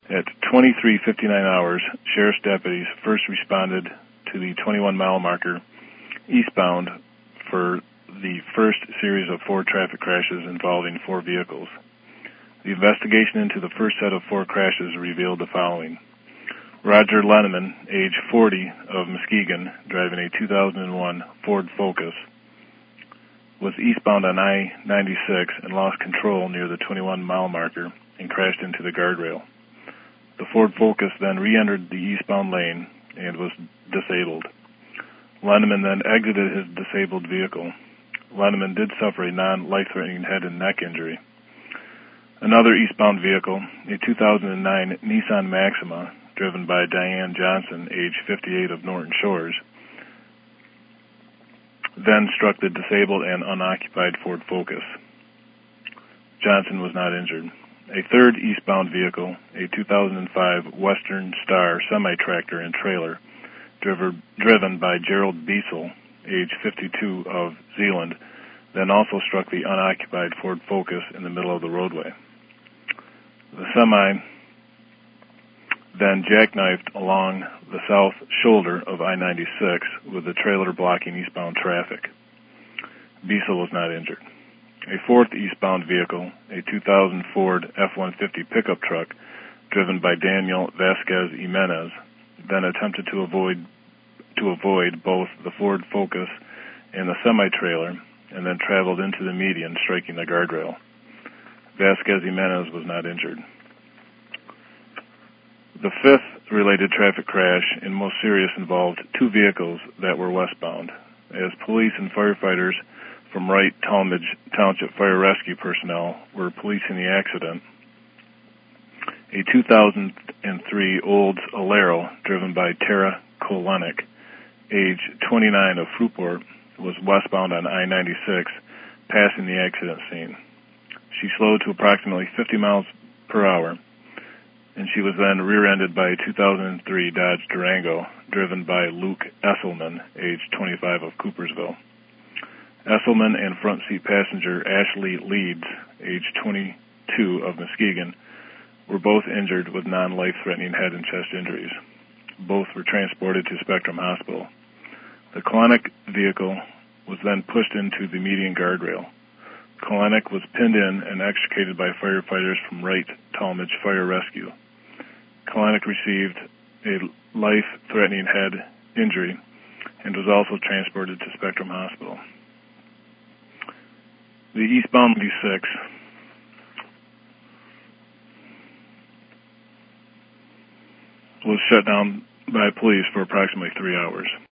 At 23:59 hours, sheriff's deputies first responded to the 21-mile marker eastbound for the first series of 4 traffic crashes involving 4 vehicles. The investigation into the first set of 4 crashes revealed the following. Roger Lenneman, age 40, of Muskegon, driving a 2001 Ford Focus, was eastbound on I-96 and lost control near the 21-mile marker and crashed into the guardrail. The Ford Focus then re-entered the eastbound lane and was disabled. Lenneman then exited his disabled vehicle. Lenneman did suffer a non-life-threatening head and neck injury. Another eastbound vehicle, a 2009 Nissan Maxima, driven by Diane Johnson, age 58, of Norton Shores, then struck the disabled and unoccupied Ford Focus. Johnson was not injured. A third eastbound vehicle, a 2005 Western Star semi-tractor and trailer, driven by Gerald Biesel, age 52, of Zeeland, then also struck the unoccupied Ford Focus in the middle of the roadway. The semi then jackknifed along the south shoulder of I-96 with the trailer blocking eastbound traffic. Biesel was not injured. A fourth eastbound vehicle, a 2000 Ford F-150 pickup truck, driven by Daniel Vasquez Jimenez, then attempted to avoid both the Ford Focus and the semi-trailer, and then traveled into the median, striking the guardrail. Vasquez Jimenez was not injured. The fifth related traffic crash, and most serious, involved 2 vehicles that were westbound. As police and firefighters from Wright Talmadge Township Fire Rescue personnel were policing the accident, a 2003 Olds Alero, driven by Tara Kolenik, age 29, of Fruitport, was westbound on I-96, passing the accident scene. She slowed to approximately 50 miles per hour, and she was then rear-ended by a 2003 Dodge Durango, driven by Luke Esselman, age 25, of Coopersville. Esselman and front seat passenger Ashley Leeds, age 22, of Muskegon, were both injured with non-life-threatening head and chest injuries. Both were transported to Spectrum Hospital. The Kolenik vehicle was then pushed into the median guardrail. Kolenik was pinned in and extricated by firefighters from Wright Talmadge Fire Rescue. Kolenik received a life-threatening head injury and was also transported to Spectrum Hospital. The eastbound 96 was shut down by police for approximately 3 hours.